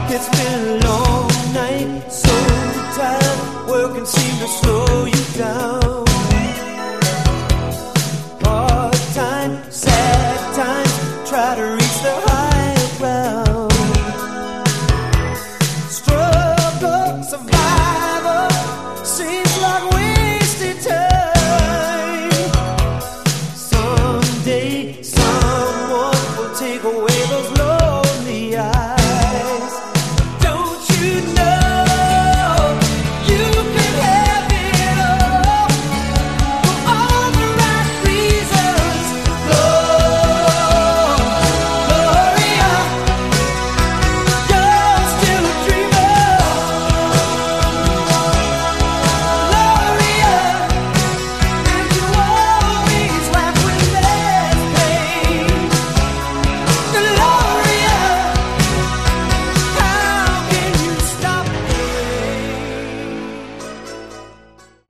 It's been a long night, so tired. Work can seem to slow you down.